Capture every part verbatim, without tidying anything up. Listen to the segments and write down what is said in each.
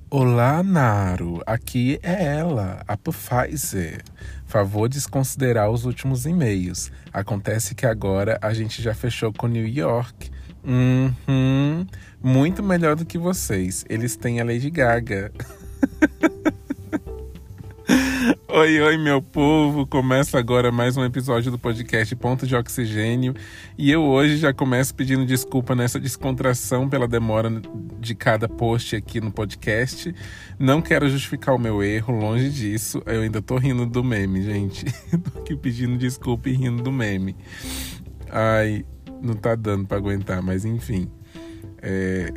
Olá, Naro. Aqui é ela, a Pfizer. Favor desconsiderar os últimos e-mails. Acontece que agora a gente já fechou com New York. Uhum. Muito melhor do que vocês. Eles têm a Lady Gaga. Oi, oi, meu povo! Começa agora mais um episódio do podcast Ponto de Oxigênio e eu hoje já começo pedindo desculpa nessa descontração pela demora de cada post aqui no podcast. Não quero justificar o meu erro, longe disso. Eu ainda tô rindo do meme, gente. Tô aqui pedindo desculpa e rindo do meme. Ai, não tá dando pra aguentar, mas enfim. É...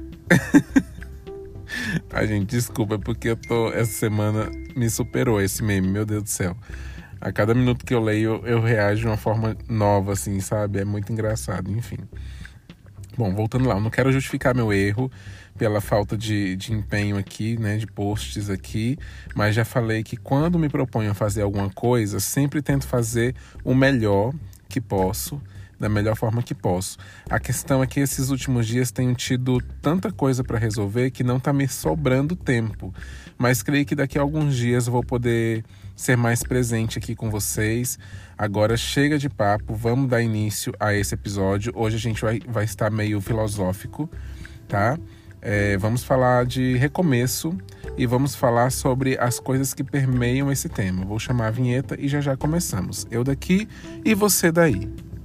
Ai, gente, desculpa, porque eu tô... Essa semana me superou esse meme, meu Deus do céu. A cada minuto que eu leio, eu reajo de uma forma nova, assim, sabe? É muito engraçado, enfim. Bom, voltando lá, eu não quero justificar meu erro pela falta de, de empenho aqui, né? De posts aqui. Mas já falei que quando me proponho a fazer alguma coisa, sempre tento fazer o melhor que posso, da melhor forma que posso. A questão é que esses últimos dias tenho tido tanta coisa para resolver que não tá me sobrando tempo. Mas creio que daqui a alguns dias eu vou poder ser mais presente aqui com vocês. Agora chega de papo, vamos dar início a esse episódio. Hoje a gente vai, vai estar meio filosófico, tá? É, vamos falar de recomeço e vamos falar sobre as coisas que permeiam esse tema. Vou chamar a vinheta e já já começamos. Eu daqui e você daí.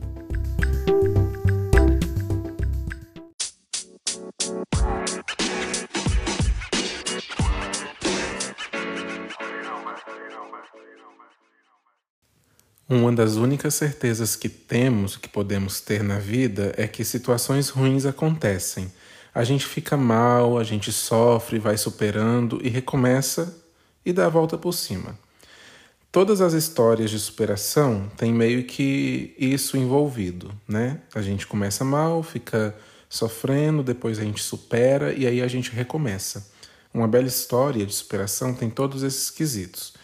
Uma das únicas certezas que temos, que podemos ter na vida, é que situações ruins acontecem. A gente fica mal, a gente sofre, vai superando e recomeça e dá a volta por cima. Todas as histórias de superação têm meio que isso envolvido, né? A gente começa mal, fica sofrendo, depois a gente supera e aí a gente recomeça. Uma bela história de superação tem todos esses quesitos.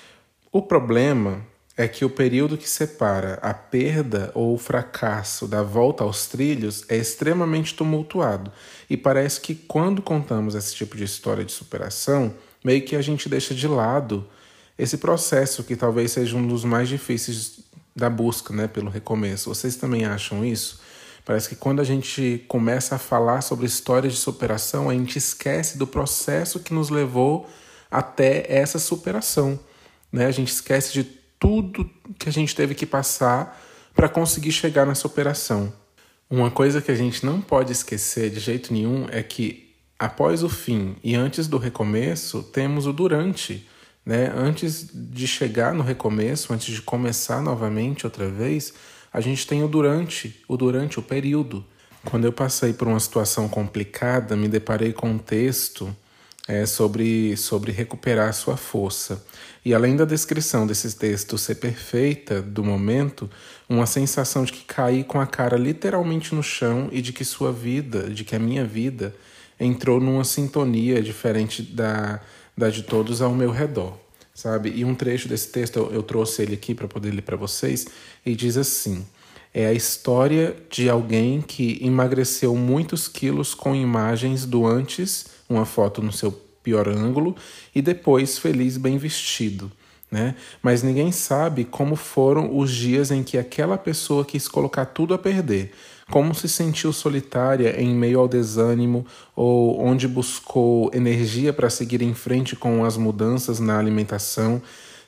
O problema é que o período que separa a perda ou o fracasso da volta aos trilhos é extremamente tumultuado. E parece que quando contamos esse tipo de história de superação, meio que a gente deixa de lado esse processo que talvez seja um dos mais difíceis da busca, né, pelo recomeço. Vocês também acham isso? Parece que quando a gente começa a falar sobre histórias de superação, a gente esquece do processo que nos levou até essa superação, né? A gente esquece de tudo que a gente teve que passar para conseguir chegar na superação. Uma coisa que a gente não pode esquecer de jeito nenhum é que após o fim e antes do recomeço, temos o durante, né? Antes de chegar no recomeço, antes de começar novamente outra vez, a gente tem o durante, o durante, o período. Quando eu passei por uma situação complicada, me deparei com um texto É sobre, sobre recuperar a sua força. E além da descrição desse texto ser perfeita do momento, uma sensação de que caí com a cara literalmente no chão e de que sua vida, de que a minha vida, entrou numa sintonia diferente da, da de todos ao meu redor, sabe? E um trecho desse texto, eu, eu trouxe ele aqui para poder ler para vocês, e diz assim: é a história de alguém que emagreceu muitos quilos com imagens do antes, uma foto no seu pior ângulo, e depois feliz, bem vestido, né? Mas ninguém sabe como foram os dias em que aquela pessoa quis colocar tudo a perder, como se sentiu solitária em meio ao desânimo, ou onde buscou energia para seguir em frente com as mudanças na alimentação,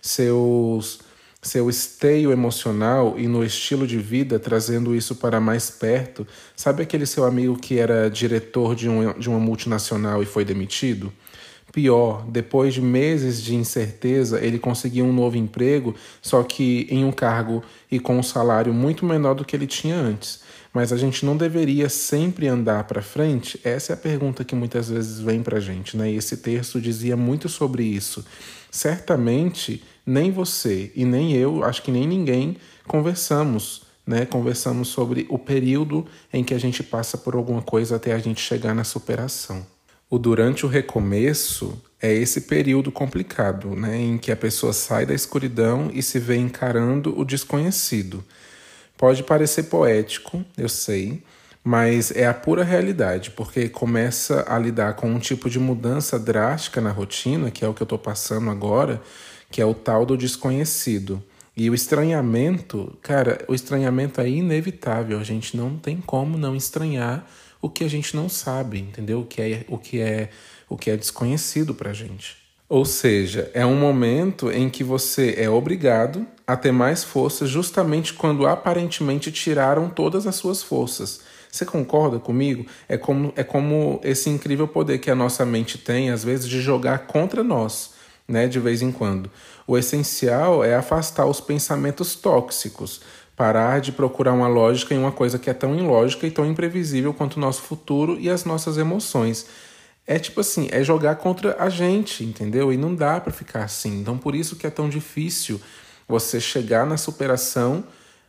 seus... seu esteio emocional e no estilo de vida, trazendo isso para mais perto. Sabe aquele seu amigo que era diretor de, um, de uma multinacional e foi demitido? Pior, depois de meses de incerteza, ele conseguiu um novo emprego, só que em um cargo e com um salário muito menor do que ele tinha antes. Mas a gente não deveria sempre andar para frente? Essa é a pergunta que muitas vezes vem para a gente, né? E esse texto dizia muito sobre isso. Certamente, nem você e nem eu, acho que nem ninguém, conversamos, né? Conversamos sobre o período em que a gente passa por alguma coisa até a gente chegar na superação. O durante o recomeço é esse período complicado, né? Em que a pessoa sai da escuridão e se vê encarando o desconhecido. Pode parecer poético, eu sei, Mas é a pura realidade, porque começa a lidar com um tipo de mudança drástica na rotina, que é o que eu estou passando agora, que é o tal do desconhecido. E o estranhamento, cara, o estranhamento é inevitável, a gente não tem como não estranhar o que a gente não sabe, entendeu? O que é, o que é, o que é desconhecido pra gente. Ou seja, é um momento em que você é obrigado a ter mais força justamente quando aparentemente tiraram todas as suas forças. Você concorda comigo? É como, é como esse incrível poder que a nossa mente tem, às vezes, de jogar contra nós, né, de vez em quando. O essencial é afastar os pensamentos tóxicos, parar de procurar uma lógica em uma coisa que é tão ilógica e tão imprevisível quanto o nosso futuro e as nossas emoções. É tipo assim, é jogar contra a gente, entendeu? E não dá pra ficar assim. Então por isso que é tão difícil você chegar na superação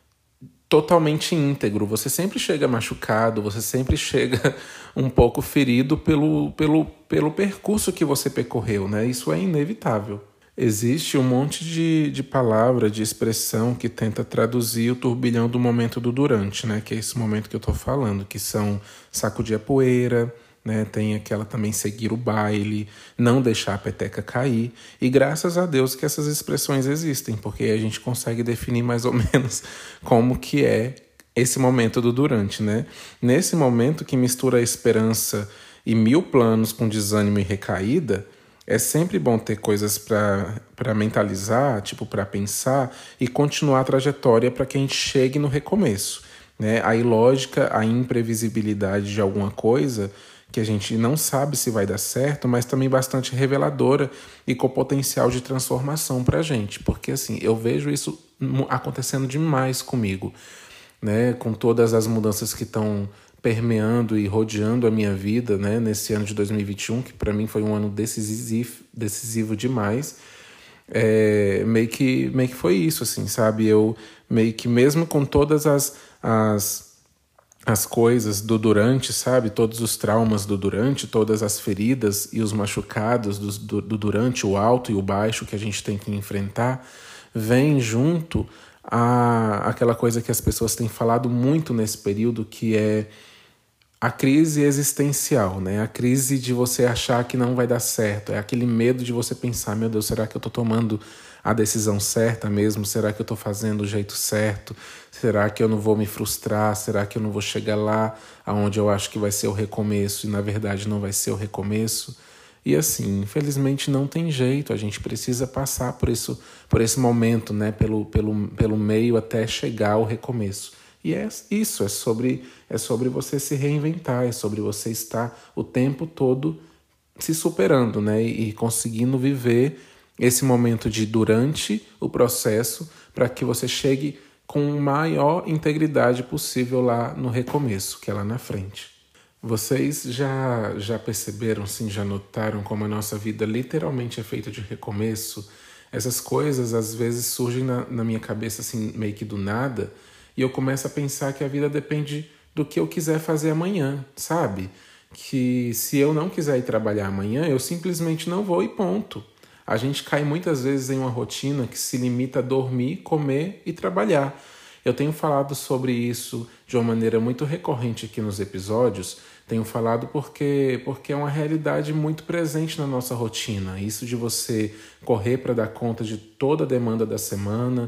totalmente íntegro. Você sempre chega machucado, você sempre chega um pouco ferido pelo, pelo, pelo percurso que você percorreu, né? Isso é inevitável. Existe um monte de, de palavra, de expressão que tenta traduzir o turbilhão do momento do durante, né? Que é esse momento que eu tô falando, que são sacudir a poeira, né? Tem aquela também seguir o baile, não deixar a peteca cair. E graças a Deus que essas expressões existem, porque a gente consegue definir mais ou menos como que é esse momento do durante, né? Nesse momento que mistura a esperança e mil planos com desânimo e recaída, é sempre bom ter coisas para mentalizar, tipo, para pensar e continuar a trajetória para que a gente chegue no recomeço, né? A ilógica, a imprevisibilidade de alguma coisa que a gente não sabe se vai dar certo, mas também bastante reveladora e com potencial de transformação para a gente. Porque, assim, eu vejo isso acontecendo demais comigo, né? Com todas as mudanças que estão permeando e rodeando a minha vida, né, nesse ano de dois mil e vinte e um, que para mim foi um ano decisivo, decisivo demais, é, meio que, meio que foi isso, assim, sabe? Eu meio que mesmo com todas as, as, as coisas do durante, sabe? Todos os traumas do durante, todas as feridas e os machucados do, do, do durante, o alto e o baixo que a gente tem que enfrentar, vem junto a aquela coisa que as pessoas têm falado muito nesse período, que é a crise existencial, né? A crise de você achar que não vai dar certo. É aquele medo de você pensar, meu Deus, será que eu estou tomando a decisão certa mesmo? Será que eu estou fazendo o jeito certo? Será que eu não vou me frustrar? Será que eu não vou chegar lá aonde eu acho que vai ser o recomeço e na verdade não vai ser o recomeço? E assim, infelizmente não tem jeito, a gente precisa passar por isso, por esse momento, né? Pelo, pelo, pelo meio até chegar ao recomeço. E é isso, é sobre, é sobre você se reinventar, é sobre você estar o tempo todo se superando, né? E, e conseguindo viver esse momento de durante o processo para que você chegue com a maior integridade possível lá no recomeço, que é lá na frente. Vocês já, já perceberam, sim, já notaram como a nossa vida literalmente é feita de recomeço? Essas coisas às vezes surgem na, na minha cabeça assim, meio que do nada, e eu começo a pensar que a vida depende do que eu quiser fazer amanhã, sabe? Que se eu não quiser ir trabalhar amanhã, eu simplesmente não vou e ponto. A gente cai muitas vezes em uma rotina que se limita a dormir, comer e trabalhar. Eu tenho falado sobre isso de uma maneira muito recorrente aqui nos episódios. Tenho falado porque, porque é uma realidade muito presente na nossa rotina. Isso de você correr para dar conta de toda a demanda da semana.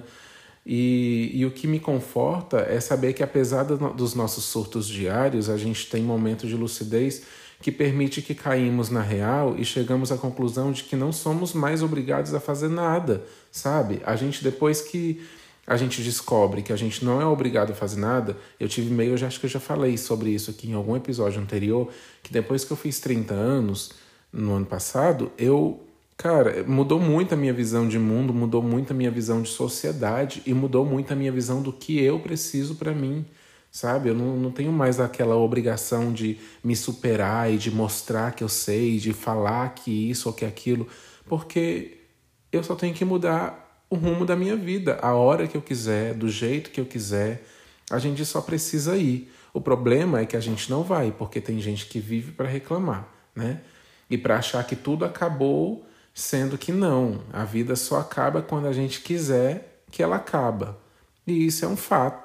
E, e o que me conforta é saber que, apesar do, dos nossos surtos diários, a gente tem momentos de lucidez que permite que caímos na real e chegamos à conclusão de que não somos mais obrigados a fazer nada, sabe? A gente, depois que a gente descobre que a gente não é obrigado a fazer nada, eu tive meio, eu já acho que eu já falei sobre isso aqui em algum episódio anterior, que depois que eu fiz trinta anos, no ano passado, eu... Cara, mudou muito a minha visão de mundo, mudou muito a minha visão de sociedade e mudou muito a minha visão do que eu preciso pra mim, sabe? Eu não, não tenho mais aquela obrigação de me superar e de mostrar que eu sei, de falar que isso ou que aquilo, porque eu só tenho que mudar o rumo da minha vida, a hora que eu quiser, do jeito que eu quiser. A gente só precisa ir. O problema é que a gente não vai, porque tem gente que vive pra reclamar, né? E pra achar que tudo acabou... Sendo que não, a vida só acaba quando a gente quiser que ela acaba. E isso é um fato.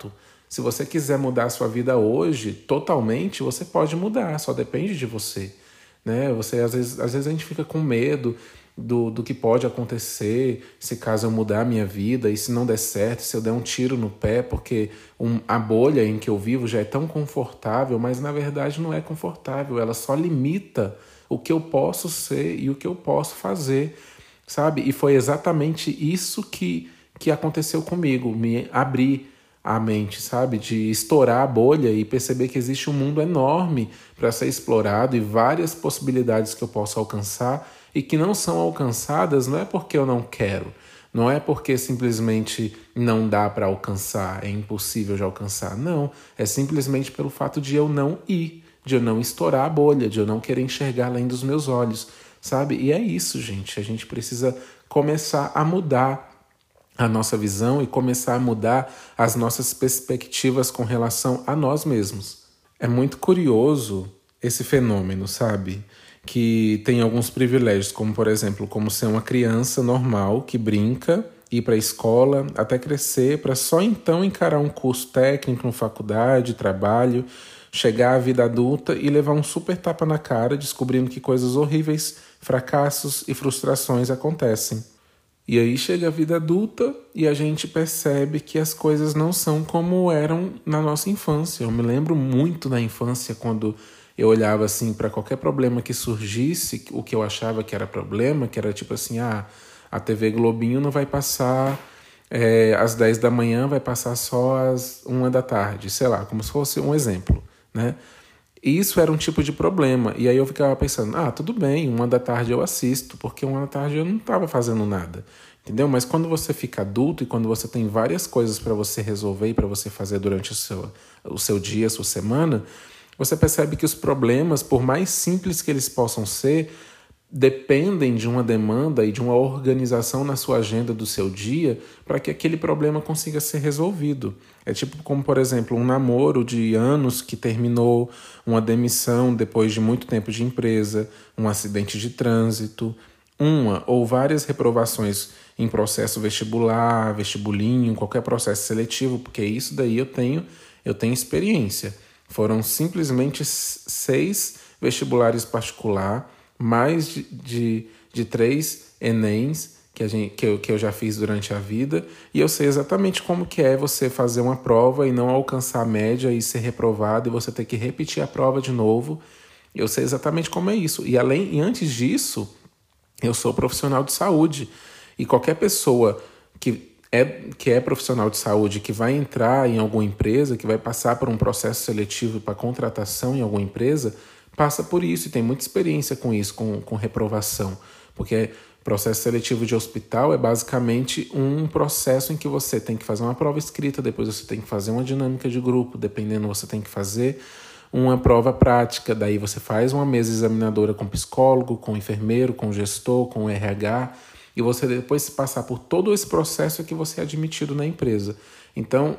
Se você quiser mudar a sua vida hoje, totalmente, você pode mudar, só depende de você, né? Você, às vezes, às vezes a gente fica com medo do, do que pode acontecer se caso eu mudar a minha vida e se não der certo, se eu der um tiro no pé, porque um, a bolha em que eu vivo já é tão confortável, mas na verdade não é confortável, ela só limita o que eu posso ser e o que eu posso fazer, sabe? E foi exatamente isso que, que aconteceu comigo, me abrir a mente, sabe? De estourar a bolha e perceber que existe um mundo enorme para ser explorado e várias possibilidades que eu posso alcançar e que não são alcançadas não é porque eu não quero, não é porque simplesmente não dá para alcançar, é impossível de alcançar, não, é simplesmente pelo fato de eu não ir, de eu não estourar a bolha, de eu não querer enxergar além dos meus olhos, sabe? E é isso, gente, a gente precisa começar a mudar a nossa visão e começar a mudar as nossas perspectivas com relação a nós mesmos. É muito curioso esse fenômeno, sabe? Que tem alguns privilégios, como por exemplo, como ser uma criança normal que brinca, ir para a escola, até crescer, para só então encarar um curso técnico, uma faculdade, trabalho, chegar à vida adulta e levar um super tapa na cara, descobrindo que coisas horríveis, fracassos e frustrações acontecem. E aí chega a vida adulta e a gente percebe que as coisas não são como eram na nossa infância. Eu me lembro muito da infância quando eu olhava assim para qualquer problema que surgisse, o que eu achava que era problema, que era tipo assim, ah, a T V Globinho não vai passar é, às dez da manhã, vai passar só às uma da tarde, sei lá, como se fosse um exemplo, né? Isso era um tipo de problema. E aí eu ficava pensando, ah, tudo bem, uma da tarde eu assisto, porque uma da tarde eu não estava fazendo nada, entendeu? Mas quando você fica adulto e quando você tem várias coisas para você resolver e para você fazer durante o seu, o seu dia, a sua semana, você percebe que os problemas, por mais simples que eles possam ser, dependem de uma demanda e de uma organização na sua agenda do seu dia para que aquele problema consiga ser resolvido. É tipo como, por exemplo, um namoro de anos que terminou, uma demissão depois de muito tempo de empresa, um acidente de trânsito, uma ou várias reprovações em processo vestibular, vestibulinho, qualquer processo seletivo, porque isso daí eu tenho, eu tenho experiência. Foram simplesmente seis vestibulares particular, mais de, de, de três Enems que, a gente, que, eu, que eu já fiz durante a vida, e eu sei exatamente como que é você fazer uma prova e não alcançar a média e ser reprovado, e você ter que repetir a prova de novo. Eu sei exatamente como é isso. E, além, e antes disso, eu sou profissional de saúde, e qualquer pessoa que é, que é profissional de saúde, que vai entrar em alguma empresa, que vai passar por um processo seletivo para contratação em alguma empresa, passa por isso e tem muita experiência com isso, com, com reprovação. Porque processo seletivo de hospital é basicamente um processo em que você tem que fazer uma prova escrita, depois você tem que fazer uma dinâmica de grupo, dependendo você tem que fazer uma prova prática, daí você faz uma mesa examinadora com psicólogo, com enfermeiro, com gestor, com R H, e você depois se passar por todo esse processo é que você é admitido na empresa. Então,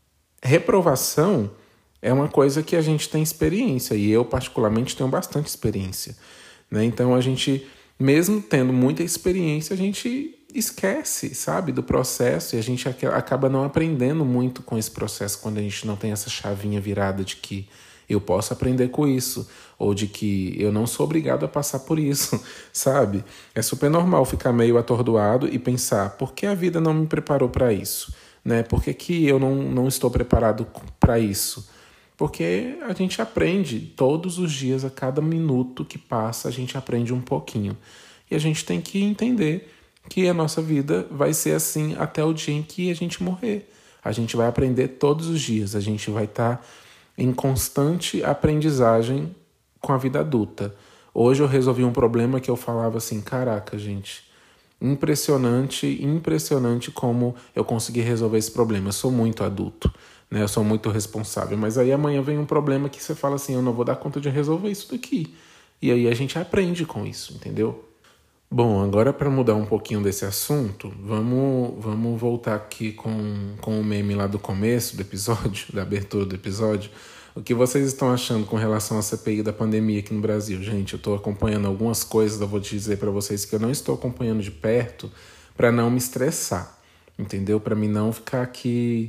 reprovação é uma coisa que a gente tem experiência, e eu particularmente tenho bastante experiência, né? Então a gente, mesmo tendo muita experiência, a gente esquece, sabe, do processo, e a gente acaba não aprendendo muito com esse processo quando a gente não tem essa chavinha virada de que eu posso aprender com isso, ou de que eu não sou obrigado a passar por isso, sabe? É super normal ficar meio atordoado e pensar, por que a vida não me preparou para isso? Né? Por que, que eu não, não estou preparado para isso? Porque a gente aprende todos os dias, a cada minuto que passa, a gente aprende um pouquinho. E a gente tem que entender que a nossa vida vai ser assim até o dia em que a gente morrer. A gente vai aprender todos os dias, a gente vai estar em constante aprendizagem com a vida adulta. Hoje eu resolvi um problema que eu falava assim, caraca, gente, impressionante, impressionante como eu consegui resolver esse problema. Eu sou muito adulto, né? Eu sou muito responsável. Mas aí amanhã vem um problema que você fala assim, eu não vou dar conta de resolver isso daqui. E aí a gente aprende com isso, entendeu? Bom, agora para mudar um pouquinho desse assunto, vamos, vamos voltar aqui com, com o meme lá do começo do episódio, da abertura do episódio. O que vocês estão achando com relação à C P I da pandemia aqui no Brasil? Gente, eu estou acompanhando algumas coisas, eu vou dizer para vocês que eu não estou acompanhando de perto para não me estressar, entendeu? Para mim não ficar aqui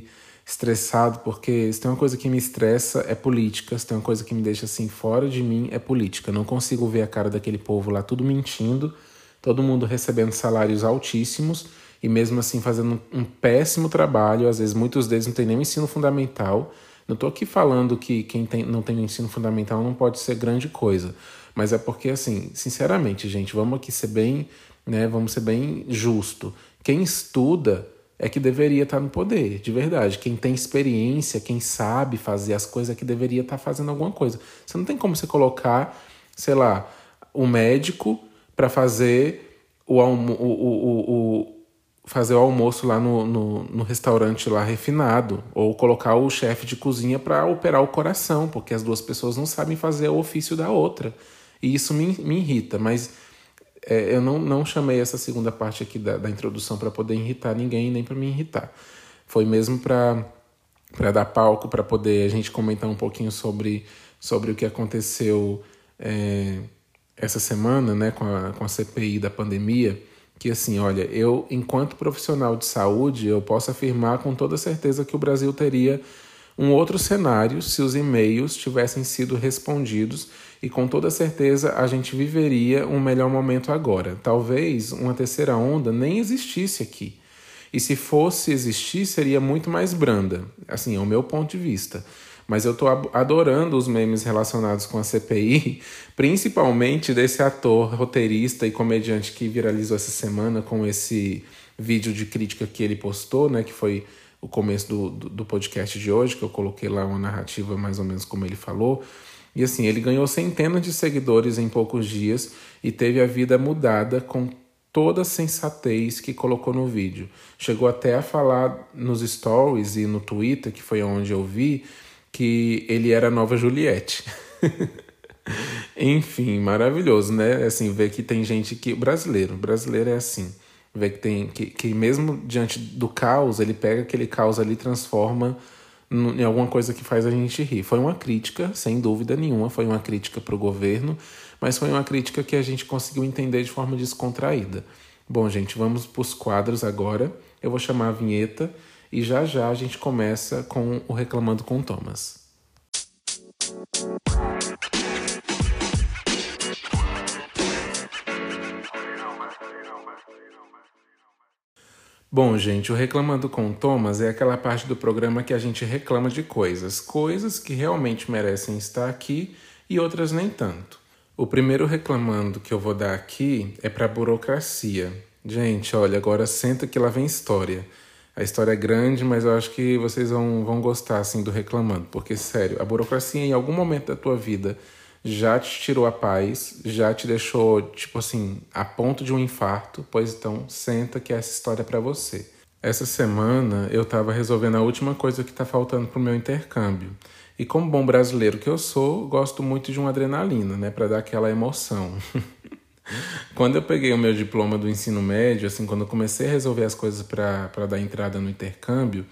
estressado, porque se tem uma coisa que me estressa é política, se tem uma coisa que me deixa assim fora de mim é política. Eu não consigo ver a cara daquele povo lá tudo mentindo, todo mundo recebendo salários altíssimos e mesmo assim fazendo um péssimo trabalho. Às vezes muitos deles não têm nem o ensino fundamental. Não estou aqui falando que quem tem, não tem o ensino fundamental não pode ser grande coisa, mas é porque, assim, sinceramente, gente, vamos aqui ser bem, né, vamos ser bem justo. Quem estuda é que deveria estar no poder, de verdade. Quem tem experiência, quem sabe fazer as coisas é que deveria estar fazendo alguma coisa. Você não tem como você colocar, sei lá, o médico para fazer o, almo o, o, o, o fazer o almoço lá no, no, no restaurante lá refinado, ou colocar o chefe de cozinha para operar o coração, porque as duas pessoas não sabem fazer o ofício da outra. E isso me, me irrita, mas é, eu não, não chamei essa segunda parte aqui da, da introdução para poder irritar ninguém, nem para me irritar. Foi mesmo para para dar palco, para poder a gente comentar um pouquinho sobre, sobre o que aconteceu é, essa semana, né, com a, com a C P I da pandemia. Que assim, olha, eu, enquanto profissional de saúde, eu posso afirmar com toda certeza que o Brasil teria um outro cenário se os e-mails tivessem sido respondidos e com toda certeza a gente viveria um melhor momento agora. Talvez uma terceira onda nem existisse aqui. E se fosse existir, seria muito mais branda. Assim, é o meu ponto de vista. Mas eu tô adorando os memes relacionados com a C P I, principalmente desse ator, roteirista e comediante que viralizou essa semana com esse vídeo de crítica que ele postou, né, que foi o começo do, do, do podcast de hoje, que eu coloquei lá uma narrativa mais ou menos como ele falou. E assim, ele ganhou centenas de seguidores em poucos dias e teve a vida mudada com toda a sensatez que colocou no vídeo. Chegou até a falar nos stories e no Twitter, que foi onde eu vi, que ele era a nova Juliette. Enfim, maravilhoso, né? Assim, ver que tem gente que... Brasileiro, brasileiro é assim. Ver que tem... Que, que mesmo diante do caos, ele pega aquele caos ali e transforma em alguma coisa que faz a gente rir. Foi uma crítica, sem dúvida nenhuma, foi uma crítica para o governo, mas foi uma crítica que a gente conseguiu entender de forma descontraída. Bom, gente, vamos para os quadros agora. Eu vou chamar a vinheta e já já a gente começa com o Reclamando com Thomas. Bom, gente, o Reclamando com Thomas é aquela parte do programa que a gente reclama de coisas. Coisas que realmente merecem estar aqui e outras nem tanto. O primeiro reclamando que eu vou dar aqui é para a burocracia. Gente, olha, agora senta que lá vem história. A história é grande, mas eu acho que vocês vão, vão gostar assim, do reclamando. Porque, sério, a burocracia em algum momento da tua vida já te tirou a paz, já te deixou, tipo assim, a ponto de um infarto. Pois então, senta que essa história é pra você. Essa semana eu tava resolvendo a última coisa que tá faltando pro meu intercâmbio. E como bom brasileiro que eu sou, gosto muito de uma adrenalina, né? Pra dar aquela emoção. Quando eu peguei o meu diploma do ensino médio, assim, quando eu comecei a resolver as coisas para dar entrada no intercâmbio,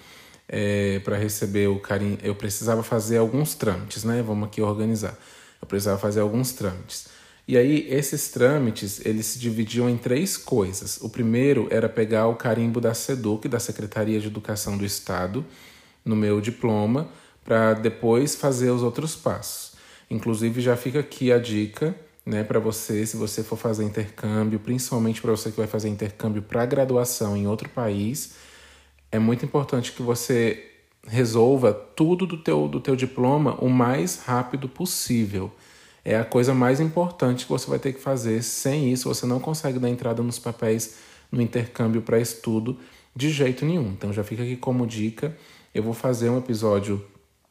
é, para receber o carinho, eu precisava fazer alguns trâmites, né? Vamos aqui organizar. Eu precisava fazer alguns trâmites. E aí, esses trâmites, eles se dividiam em três coisas. O primeiro era pegar o carimbo da SEDUC, da Secretaria de Educação do Estado, no meu diploma, para depois fazer os outros passos. Inclusive, já fica aqui a dica, né, para você, se você for fazer intercâmbio, principalmente para você que vai fazer intercâmbio para graduação em outro país, é muito importante que você resolva tudo do teu, do teu diploma o mais rápido possível. É a coisa mais importante que você vai ter que fazer. Sem isso, você não consegue dar entrada nos papéis no intercâmbio para estudo de jeito nenhum. Então já fica aqui como dica. Eu vou fazer um episódio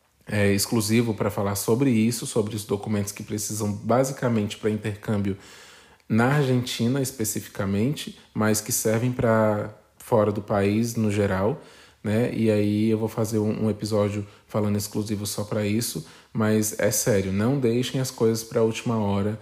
É, exclusivo para falar sobre isso, sobre os documentos que precisam basicamente para intercâmbio na Argentina especificamente, mas que servem para fora do país no geral, né? E aí eu vou fazer um, um episódio falando exclusivo só para isso, mas é sério, não deixem as coisas para a última hora,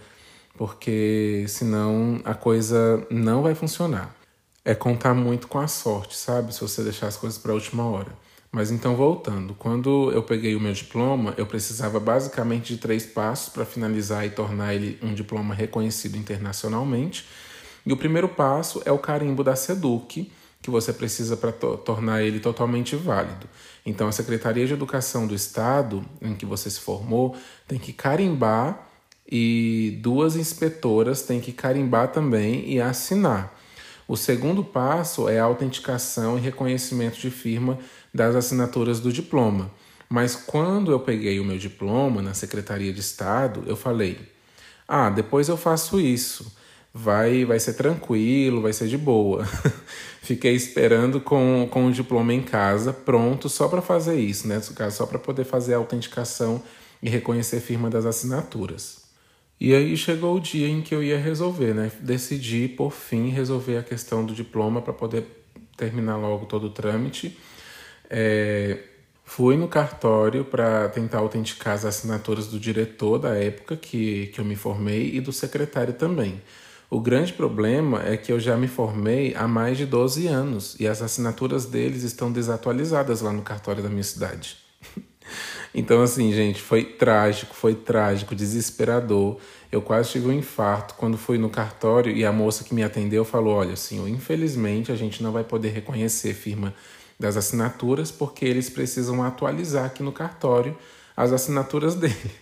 porque senão a coisa não vai funcionar. É contar muito com a sorte, sabe? Se você deixar as coisas para a última hora. Mas então, voltando, quando eu peguei o meu diploma, eu precisava basicamente de três passos para finalizar e tornar ele um diploma reconhecido internacionalmente. E o primeiro passo é o carimbo da SEDUC, que você precisa para to- tornar ele totalmente válido. Então, a Secretaria de Educação do Estado, em que você se formou, tem que carimbar e duas inspetoras têm que carimbar também e assinar. O segundo passo é a autenticação e reconhecimento de firma das assinaturas do diploma. Mas quando eu peguei o meu diploma na Secretaria de Estado, eu falei: ah, depois eu faço isso. Vai, vai ser tranquilo, vai ser de boa. Fiquei esperando com, com o diploma em casa, pronto, só para fazer isso, né? Só para poder fazer a autenticação e reconhecer firma das assinaturas. E aí chegou o dia em que eu ia resolver, né? Decidi, por fim, resolver a questão do diploma para poder terminar logo todo o trâmite. É, fui no cartório para tentar autenticar as assinaturas do diretor da época que, que eu me formei e do secretário também. O grande problema é que eu já me formei há mais de doze anos e as assinaturas deles estão desatualizadas lá no cartório da minha cidade. Então, assim, gente, foi trágico, foi trágico, desesperador. Eu quase tive um infarto quando fui no cartório e a moça que me atendeu falou: olha, senhor, infelizmente a gente não vai poder reconhecer a firma das assinaturas porque eles precisam atualizar aqui no cartório as assinaturas dele.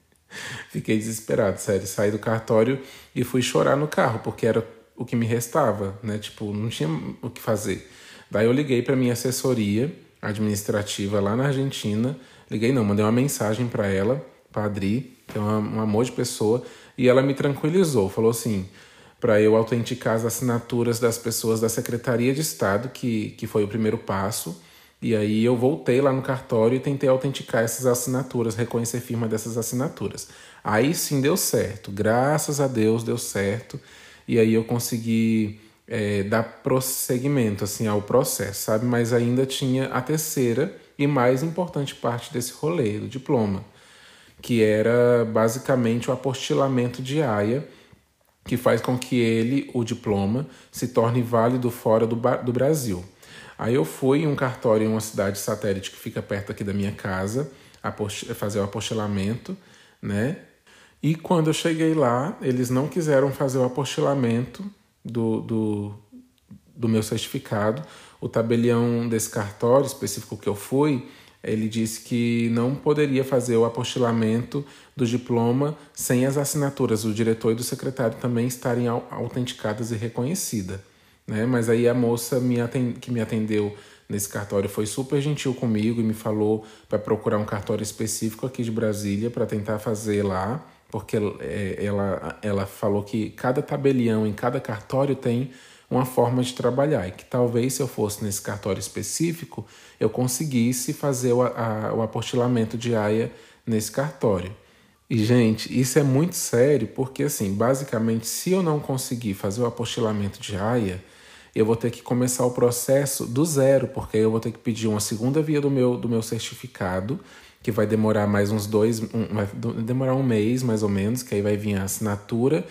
Fiquei desesperado, sério. Saí do cartório e fui chorar no carro, porque era o que me restava, né? Tipo, não tinha o que fazer. Daí eu liguei para minha assessoria administrativa lá na Argentina. Liguei não, mandei uma mensagem para ela, para a Adri, que é uma, um amor de pessoa, e ela me tranquilizou. Falou assim, para eu autenticar as assinaturas das pessoas da Secretaria de Estado, que, que foi o primeiro passo. E aí eu voltei lá no cartório e tentei autenticar essas assinaturas, reconhecer firma dessas assinaturas. Aí sim deu certo, graças a Deus deu certo. E aí eu consegui é, dar prosseguimento assim, ao processo, sabe? Mas ainda tinha a terceira e mais importante parte desse rolê, do diploma, que era basicamente o apostilamento de AIA, que faz com que ele, o diploma, se torne válido fora do, do Brasil. Aí eu fui em um cartório em uma cidade satélite que fica perto aqui da minha casa, fazer o apostilamento, né? E quando eu cheguei lá, eles não quiseram fazer o apostilamento do, do, do meu certificado. O tabelião desse cartório específico que eu fui, ele disse que não poderia fazer o apostilamento do diploma sem as assinaturas do diretor e do secretário também estarem autenticadas e reconhecidas. Né? Mas aí a moça me atend... que me atendeu nesse cartório foi super gentil comigo e me falou para procurar um cartório específico aqui de Brasília para tentar fazer lá, porque é, ela, ela falou que cada tabelião em cada cartório tem uma forma de trabalhar e que talvez se eu fosse nesse cartório específico eu conseguisse fazer o, a, o apostilamento de AIA nesse cartório. E, gente, isso é muito sério porque, assim, basicamente, se eu não conseguir fazer o apostilamento de AIA, eu vou ter que começar o processo do zero, porque eu vou ter que pedir uma segunda via do meu, do meu certificado, que vai demorar mais uns dois, um, vai demorar um mês, mais ou menos, que aí vai vir a assinatura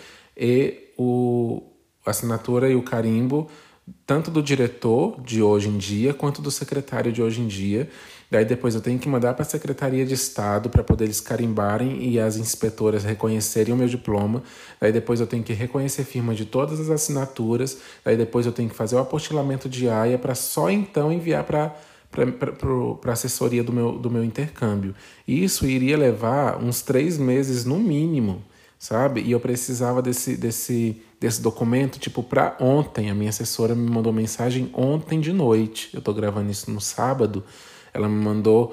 e o a assinatura e o carimbo, tanto do diretor de hoje em dia, quanto do secretário de hoje em dia. Daí depois eu tenho que mandar para a Secretaria de Estado para poder eles carimbarem e as inspetoras reconhecerem o meu diploma. Daí depois eu tenho que reconhecer firma de todas as assinaturas. Daí depois eu tenho que fazer o apostilamento de AIA para só então enviar para para a assessoria do meu, do meu intercâmbio. E isso iria levar uns três meses no mínimo, sabe? E eu precisava desse, desse, desse documento, tipo, para ontem. A minha assessora me mandou mensagem ontem de noite. Eu tô gravando isso no sábado. Ela me mandou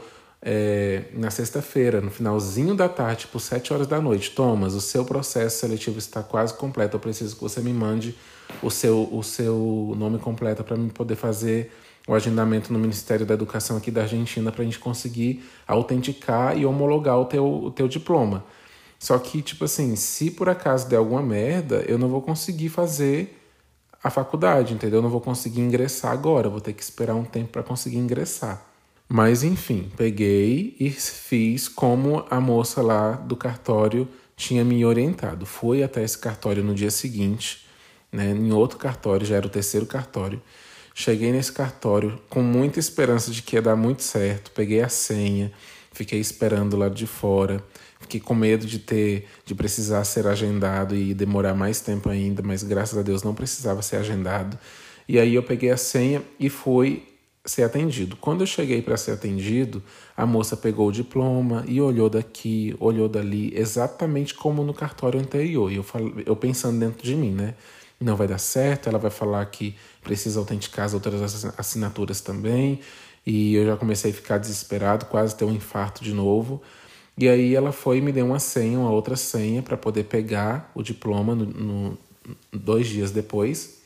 é, na sexta-feira, no finalzinho da tarde, tipo, sete horas da noite. Thomas, o seu processo seletivo está quase completo. Eu preciso que você me mande o seu, o seu nome completo para eu poder fazer o agendamento no Ministério da Educação aqui da Argentina para a gente conseguir autenticar e homologar o teu, o teu diploma. Só que, tipo assim, se por acaso der alguma merda, eu não vou conseguir fazer a faculdade, entendeu? Eu não vou conseguir ingressar agora, vou ter que esperar um tempo para conseguir ingressar. Mas, enfim, peguei e fiz como a moça lá do cartório tinha me orientado. Fui até esse cartório no dia seguinte, né, em outro cartório, já era o terceiro cartório. Cheguei nesse cartório com muita esperança de que ia dar muito certo. Peguei a senha, fiquei esperando do lado de fora. Fiquei com medo de ter, de precisar ser agendado e demorar mais tempo ainda, mas graças a Deus não precisava ser agendado. E aí eu peguei a senha e fui ser atendido. Quando eu cheguei para ser atendido, a moça pegou o diploma e olhou daqui, olhou dali, exatamente como no cartório anterior. E eu, falei, eu pensando dentro de mim, né? Não vai dar certo, ela vai falar que precisa autenticar as outras assinaturas também. E eu já comecei a ficar desesperado, quase ter um infarto de novo. E aí ela foi e me deu uma senha, uma outra senha, para poder pegar o diploma no, no, dois dias depois.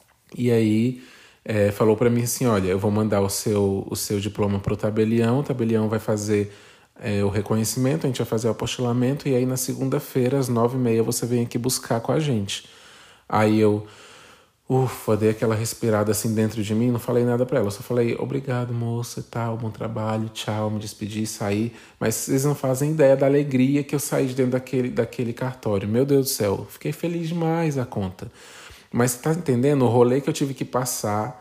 E aí é, falou para mim assim, olha, eu vou mandar o seu, o seu diploma para o tabelião, o tabelião vai fazer é, o reconhecimento, a gente vai fazer o apostilamento, e aí na segunda-feira, às nove e meia, você vem aqui buscar com a gente. Aí eu, ufa, dei aquela respirada assim dentro de mim, não falei nada para ela, só falei, obrigado moça e tal, bom trabalho, tchau, me despedi e saí. Mas vocês não fazem ideia da alegria que eu saí de dentro daquele, daquele cartório. Meu Deus do céu, fiquei feliz demais a conta. Mas tá entendendo o rolê que eu tive que passar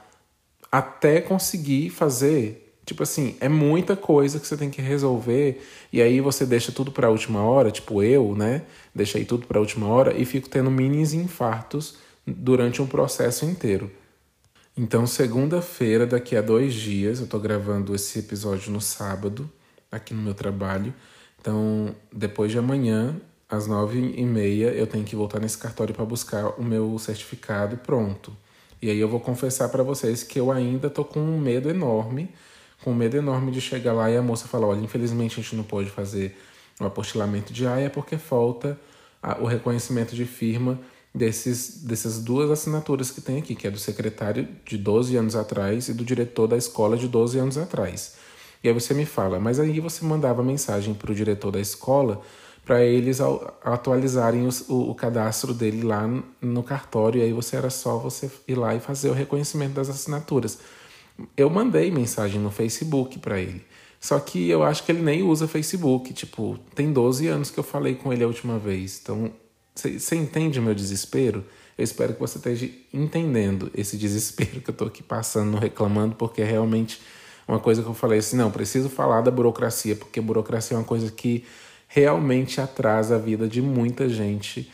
até conseguir fazer? Tipo assim, é muita coisa que você tem que resolver e aí você deixa tudo pra última hora, tipo eu, né? Deixei tudo pra última hora e fico tendo minis infartos durante um processo inteiro. Então, segunda-feira, daqui a dois dias, eu tô gravando esse episódio no sábado, aqui no meu trabalho. Então, depois de amanhã, às nove e meia, eu tenho que voltar nesse cartório para buscar o meu certificado e pronto. E aí eu vou confessar para vocês que eu ainda tô com um medo enorme, com um medo enorme de chegar lá e a moça falar, olha, infelizmente a gente não pode fazer o apostilamento de A I A porque falta a, o reconhecimento de firma desses, dessas duas assinaturas que tem aqui, que é do secretário de doze anos atrás e do diretor da escola de doze anos atrás. E aí você me fala, mas aí você mandava mensagem para o diretor da escola para eles atualizarem os, o, o cadastro dele lá no cartório, e aí você era só você ir lá e fazer o reconhecimento das assinaturas. Eu mandei mensagem no Facebook para ele, só que eu acho que ele nem usa Facebook, tipo, tem doze anos que eu falei com ele a última vez, então você entende o meu desespero? Eu espero que você esteja entendendo esse desespero que eu tô aqui passando, reclamando, porque é realmente uma coisa que eu falei assim, não, preciso falar da burocracia, porque burocracia é uma coisa que realmente atrasa a vida de muita gente.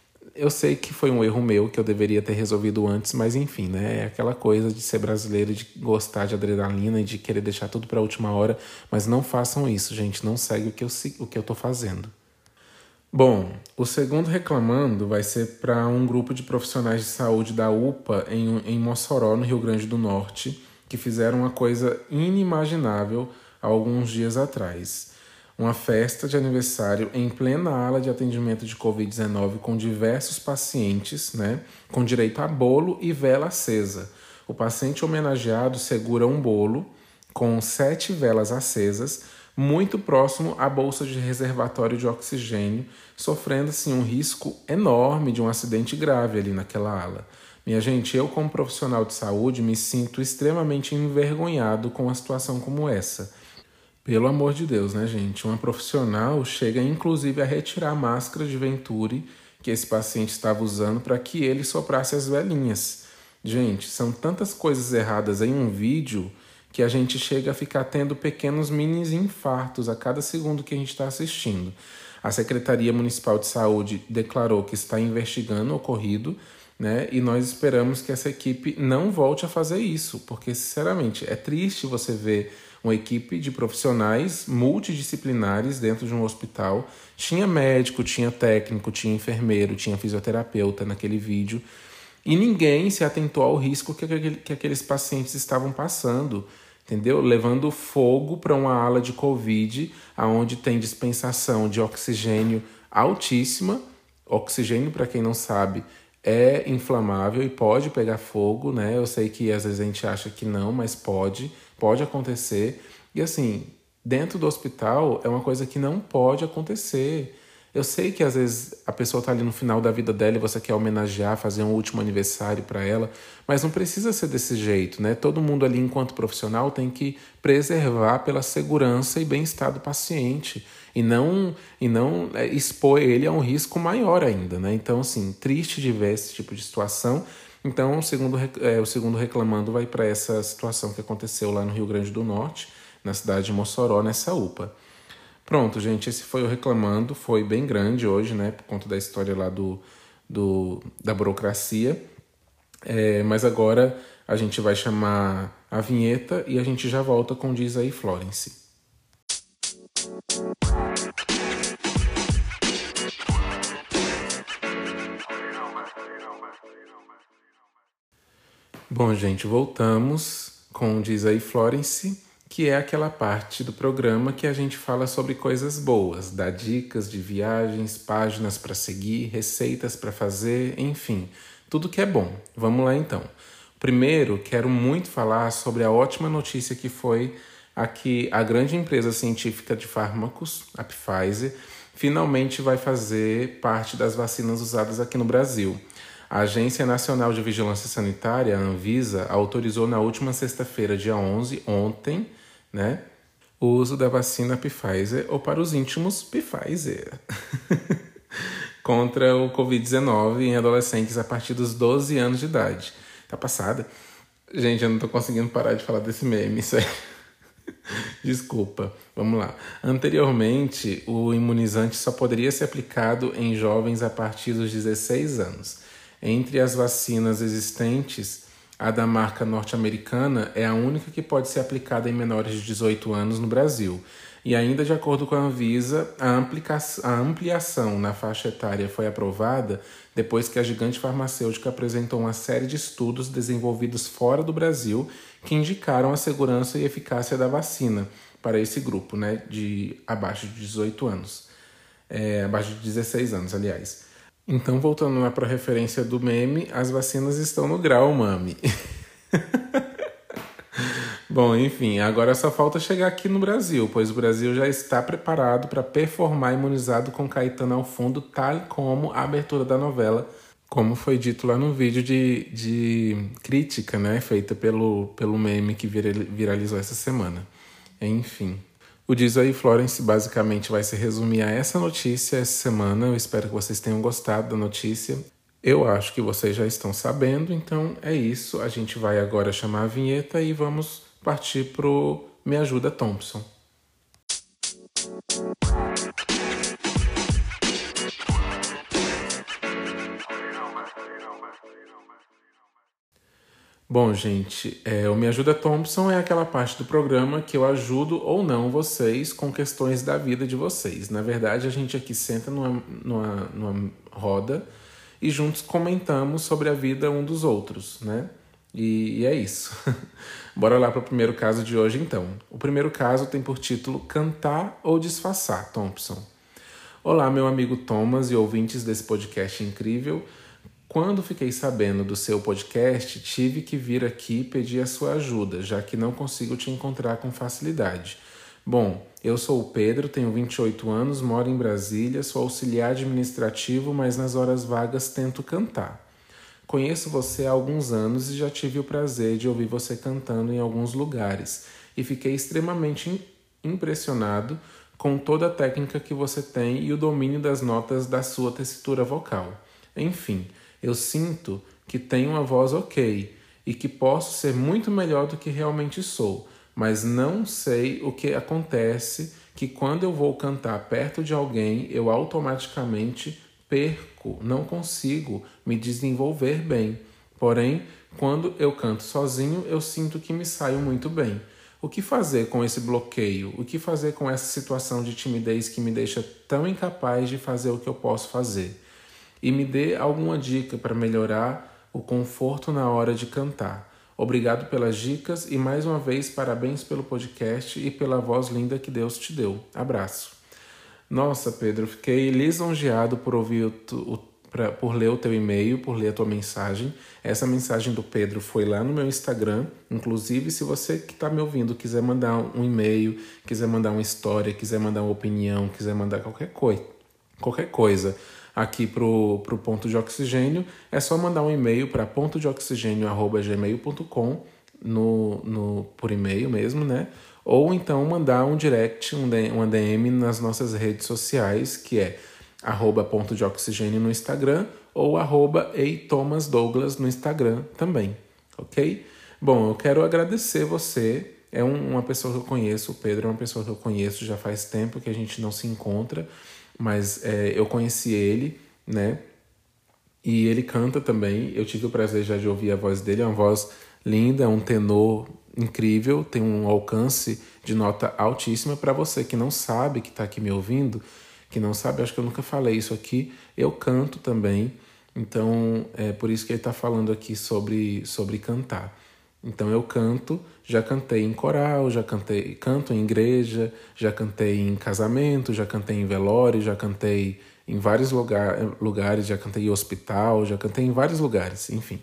Eu sei que foi um erro meu, que eu deveria ter resolvido antes, mas enfim, né? É aquela coisa de ser brasileiro, de gostar de adrenalina e de querer deixar tudo para a última hora, mas não façam isso, gente, não segue o que eu, o que eu tô fazendo. Bom, o segundo reclamando vai ser para um grupo de profissionais de saúde da U P A em, em Mossoró, no Rio Grande do Norte, que fizeram uma coisa inimaginável há alguns dias atrás. Uma festa de aniversário em plena ala de atendimento de covid dezenove com diversos pacientes, né, com direito a bolo e vela acesa. O paciente homenageado segura um bolo com sete velas acesas, muito próximo à bolsa de reservatório de oxigênio, sofrendo assim, um risco enorme de um acidente grave ali naquela ala. Minha gente, eu como profissional de saúde me sinto extremamente envergonhado com uma situação como essa. Pelo amor de Deus, né, gente? Uma profissional chega inclusive a retirar a máscara de Venturi que esse paciente estava usando para que ele soprasse as velhinhas. Gente, são tantas coisas erradas em um vídeo que a gente chega a ficar tendo pequenos mini infartos a cada segundo que a gente está assistindo. A Secretaria Municipal de Saúde declarou que está investigando o ocorrido, né? E nós esperamos que essa equipe não volte a fazer isso, porque, sinceramente, é triste você ver uma equipe de profissionais multidisciplinares dentro de um hospital. Tinha médico, tinha técnico, tinha enfermeiro, tinha fisioterapeuta naquele vídeo. E ninguém se atentou ao risco que, aquele, que aqueles pacientes estavam passando, entendeu? Levando fogo para uma ala de Covid, onde tem dispensação de oxigênio altíssima. Oxigênio, para quem não sabe, é inflamável e pode pegar fogo, né? Eu sei que às vezes a gente acha que não, mas pode, pode acontecer. E assim, dentro do hospital é uma coisa que não pode acontecer. Eu sei que às vezes a pessoa está ali no final da vida dela e você quer homenagear, fazer um último aniversário para ela, mas não precisa ser desse jeito, né? Todo mundo ali, enquanto profissional, tem que preservar pela segurança e bem-estar do paciente e não, e não é, expor ele a um risco maior ainda, né? Então, assim, triste de ver esse tipo de situação. Então, o segundo, é, o segundo reclamando vai para essa situação que aconteceu lá no Rio Grande do Norte, na cidade de Mossoró, nessa U P A. Pronto, gente, esse foi o Reclamando, foi bem grande hoje, né, por conta da história lá do, do, da burocracia. É, mas agora a gente vai chamar a vinheta e a gente já volta com Diz aí, Florence. Bom, gente, voltamos com Diz aí, Florence, que é aquela parte do programa que a gente fala sobre coisas boas, dá dicas de viagens, páginas para seguir, receitas para fazer, enfim, tudo que é bom. Vamos lá então. Primeiro, quero muito falar sobre a ótima notícia que foi a que a grande empresa científica de fármacos, a Pfizer, finalmente vai fazer parte das vacinas usadas aqui no Brasil. A Agência Nacional de Vigilância Sanitária, a Anvisa, autorizou na última sexta-feira, dia onze, ontem, né, o uso da vacina Pfizer, ou para os íntimos, Pfizer, contra o covid dezenove em adolescentes a partir dos doze anos de idade. Tá passada? Gente, eu não tô conseguindo parar de falar desse meme, sério. Desculpa, vamos lá. Anteriormente, o imunizante só poderia ser aplicado em jovens a partir dos dezesseis anos. Entre as vacinas existentes, a da marca norte-americana é a única que pode ser aplicada em menores de dezoito anos no Brasil. E ainda de acordo com a Anvisa, a, a ampliação na faixa etária foi aprovada depois que a gigante farmacêutica apresentou uma série de estudos desenvolvidos fora do Brasil que indicaram a segurança e eficácia da vacina para esse grupo, né, de abaixo de dezoito anos. É, abaixo de dezesseis anos, aliás. Então, voltando lá para a referência do meme, as vacinas estão no grau, mami. Bom, enfim, agora só falta chegar aqui no Brasil, pois o Brasil já está preparado para performar imunizado com Caetano ao fundo, tal como a abertura da novela, como foi dito lá no vídeo de, de crítica, né, feita pelo, pelo meme que viralizou essa semana. Enfim. O Diz aí, Florence, basicamente vai se resumir a essa notícia essa semana. Eu espero que vocês tenham gostado da notícia. Eu acho que vocês já estão sabendo, então é isso. A gente vai agora chamar a vinheta e vamos partir pro Me Ajuda, Thompson. Bom, gente, é, o Me Ajuda Thompson é aquela parte do programa que eu ajudo ou não vocês com questões da vida de vocês. Na verdade, a gente aqui senta numa, numa, numa roda e juntos comentamos sobre a vida um dos outros, né? E, e é isso. Bora lá para o primeiro caso de hoje, então. O primeiro caso tem por título Cantar ou Disfarçar, Thompson. Olá, meu amigo Thomas e ouvintes desse podcast incrível. Quando fiquei sabendo do seu podcast, tive que vir aqui pedir a sua ajuda, já que não consigo te encontrar com facilidade. Bom, eu sou o Pedro, tenho vinte e oito anos, moro em Brasília, sou auxiliar administrativo, mas nas horas vagas tento cantar. Conheço você há alguns anos e já tive o prazer de ouvir você cantando em alguns lugares e fiquei extremamente impressionado com toda a técnica que você tem e o domínio das notas da sua tessitura vocal. Enfim, eu sinto que tenho uma voz ok e que posso ser muito melhor do que realmente sou, mas não sei o que acontece que quando eu vou cantar perto de alguém, eu automaticamente perco, não consigo me desenvolver bem. Porém, quando eu canto sozinho, eu sinto que me saio muito bem. O que fazer com esse bloqueio? O que fazer com essa situação de timidez que me deixa tão incapaz de fazer o que eu posso fazer? E me dê alguma dica para melhorar o conforto na hora de cantar. Obrigado pelas dicas e mais uma vez parabéns pelo podcast e pela voz linda que Deus te deu. Abraço. Nossa, Pedro, fiquei lisonjeado por ouvir o, o, pra, por ler o teu e-mail, por ler a tua mensagem. Essa mensagem do Pedro foi lá no meu Instagram. Inclusive, se você que está me ouvindo quiser mandar um e-mail, quiser mandar uma história, quiser mandar uma opinião, quiser mandar qualquer coisa, qualquer coisa aqui pro, pro Ponto de Oxigênio, é só mandar um e-mail para ponto de oxigênio arroba gmail ponto com no, no, por e-mail mesmo, né? Ou então mandar um direct, um, uma D M nas nossas redes sociais, que é arroba ponto de oxigênio no Instagram ou arroba eithomasdouglas no Instagram também, ok? Bom, eu quero agradecer você, é um, uma pessoa que eu conheço, o Pedro é uma pessoa que eu conheço, já faz tempo que a gente não se encontra, mas é, eu conheci ele, né? E ele canta também. Eu tive o prazer já de ouvir a voz dele. É uma voz linda, é um tenor incrível, tem um alcance de nota altíssima. Para você que não sabe, que está aqui me ouvindo, que não sabe, acho que eu nunca falei isso aqui, eu canto também. Então, é por isso que ele está falando aqui sobre, sobre cantar. Então eu canto, já cantei em coral, já cantei, canto em igreja, já cantei em casamento, já cantei em velório, já cantei em vários lugar, lugares, já cantei em hospital, já cantei em vários lugares, enfim.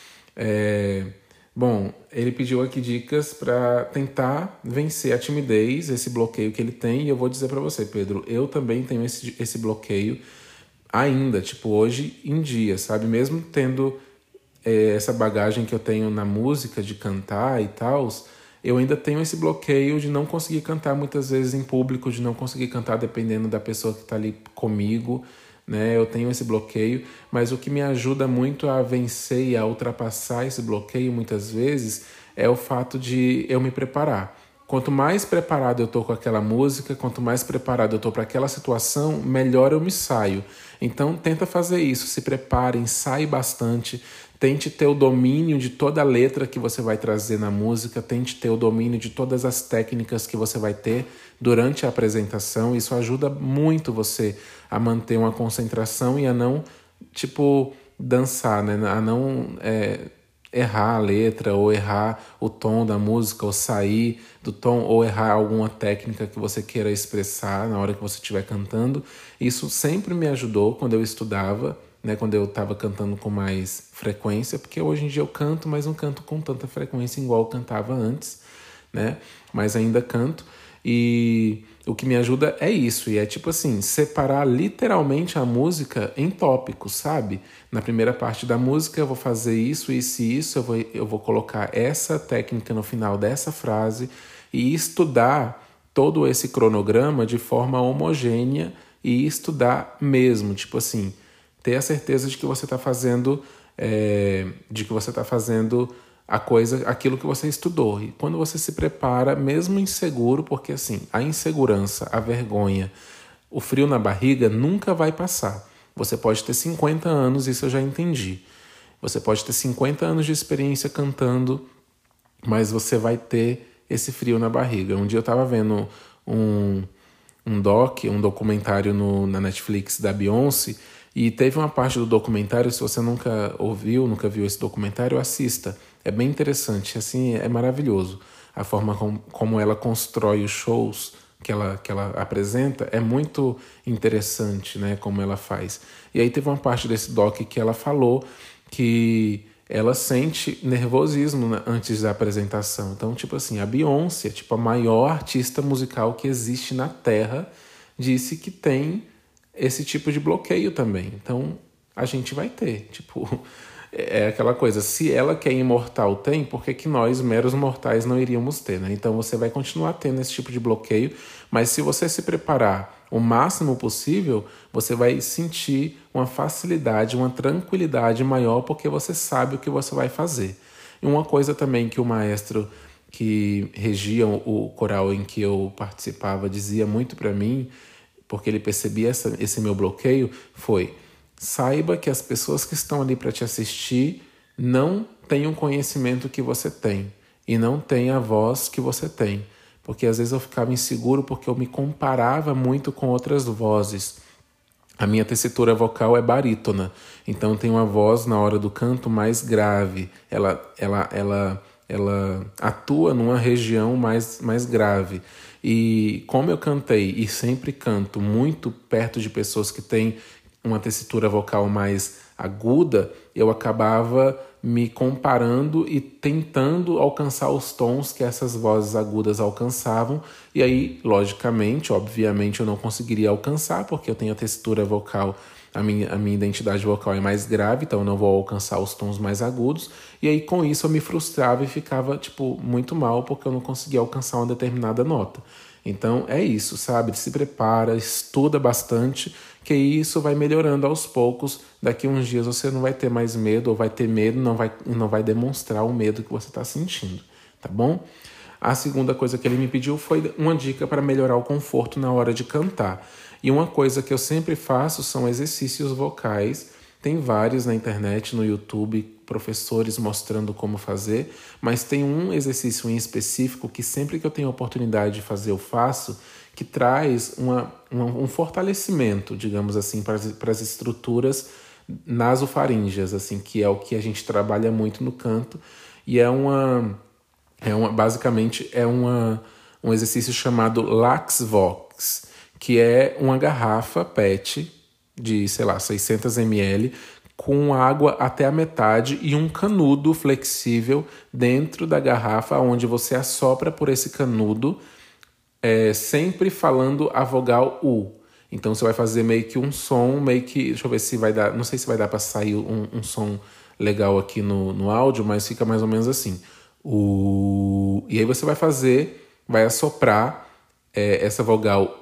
É, bom, ele pediu aqui dicas para tentar vencer a timidez, esse bloqueio que ele tem, e eu vou dizer para você, Pedro, eu também tenho esse, esse bloqueio ainda, tipo, hoje em dia, sabe? Mesmo tendo essa bagagem que eu tenho na música de cantar e tal, eu ainda tenho esse bloqueio de não conseguir cantar muitas vezes em público, de não conseguir cantar dependendo da pessoa que está ali comigo, né? Eu tenho esse bloqueio, mas o que me ajuda muito a vencer e a ultrapassar esse bloqueio muitas vezes é o fato de eu me preparar. Quanto mais preparado eu tô com aquela música, quanto mais preparado eu tô para aquela situação, melhor eu me saio. Então tenta fazer isso, se prepare, ensaie bastante, tente ter o domínio de toda a letra que você vai trazer na música, tente ter o domínio de todas as técnicas que você vai ter durante a apresentação. Isso ajuda muito você a manter uma concentração e a não, tipo, dançar, né? A não é, errar a letra ou errar o tom da música ou sair do tom ou errar alguma técnica que você queira expressar na hora que você estiver cantando. Isso sempre me ajudou quando eu estudava, né, quando eu estava cantando com mais frequência, porque hoje em dia eu canto, mas não canto com tanta frequência igual eu cantava antes, né? Mas ainda canto. E o que me ajuda é isso, e é tipo assim, separar literalmente a música em tópicos, sabe? Na primeira parte da música eu vou fazer isso, isso e isso, eu vou, eu vou colocar essa técnica no final dessa frase e estudar todo esse cronograma de forma homogênea e estudar mesmo, tipo assim, ter a certeza de que você está fazendo, é, de que você está fazendo a coisa, aquilo que você estudou. E quando você se prepara, mesmo inseguro, porque assim, a insegurança, a vergonha, o frio na barriga nunca vai passar. Você pode ter cinquenta anos, isso eu já entendi. Você pode ter cinquenta anos de experiência cantando, mas você vai ter esse frio na barriga. Um dia eu estava vendo um, um doc, um documentário no, na Netflix da Beyoncé, e teve uma parte do documentário, se você nunca ouviu, nunca viu esse documentário, assista. É bem interessante, assim, é maravilhoso. A forma com, como ela constrói os shows que ela, que ela apresenta é muito interessante, né, como ela faz. E aí teve uma parte desse doc que ela falou que ela sente nervosismo, né, antes da apresentação. Então, tipo assim, a Beyoncé, tipo, a maior artista musical que existe na Terra, disse que tem esse tipo de bloqueio também. Então, a gente vai ter, tipo, é aquela coisa, se ela que é imortal tem, por que que nós, meros mortais, não iríamos ter, né? Então, você vai continuar tendo esse tipo de bloqueio, mas se você se preparar o máximo possível, você vai sentir uma facilidade, uma tranquilidade maior, porque você sabe o que você vai fazer. E uma coisa também que o maestro que regia o coral em que eu participava dizia muito para mim, porque ele percebia essa, esse meu bloqueio, foi: saiba que as pessoas que estão ali para te assistir não têm o conhecimento que você tem e não têm a voz que você tem. Porque às vezes eu ficava inseguro porque eu me comparava muito com outras vozes. A minha tessitura vocal é barítona, então tem uma voz na hora do canto mais grave. Ela, ela, ela, ela atua numa região mais, mais grave. E como eu cantei e sempre canto muito perto de pessoas que têm uma tessitura vocal mais aguda, eu acabava me comparando e tentando alcançar os tons que essas vozes agudas alcançavam. E aí, logicamente, obviamente, eu não conseguiria alcançar, porque eu tenho a tessitura vocal, a minha, a minha identidade vocal é mais grave, então eu não vou alcançar os tons mais agudos. E aí, com isso, eu me frustrava e ficava, tipo, muito mal, porque eu não conseguia alcançar uma determinada nota. Então, é isso, sabe? Se prepara, estuda bastante, que isso vai melhorando aos poucos. Daqui a uns dias você não vai ter mais medo, ou vai ter medo e não vai, não vai demonstrar o medo que você está sentindo, tá bom? A segunda coisa que ele me pediu foi uma dica para melhorar o conforto na hora de cantar. E uma coisa que eu sempre faço são exercícios vocais Tem vários na internet, no YouTube, professores mostrando como fazer, mas tem um exercício em específico que sempre que eu tenho a oportunidade de fazer eu faço, que traz uma, uma, um fortalecimento, digamos assim, para as, para as estruturas nasofaríngeas, assim, que é o que a gente trabalha muito no canto, e é uma, é uma basicamente é uma, um exercício chamado Lax Vox, que é uma garrafa PET de, sei lá, seiscentos mililitros, com água até a metade e um canudo flexível dentro da garrafa, onde você assopra por esse canudo, é, sempre falando a vogal U. Então você vai fazer meio que um som, meio que... Deixa eu ver se vai dar... Não sei se vai dar para sair um, um som legal aqui no, no áudio, mas fica mais ou menos assim. U. E aí você vai fazer, vai assoprar é, essa vogal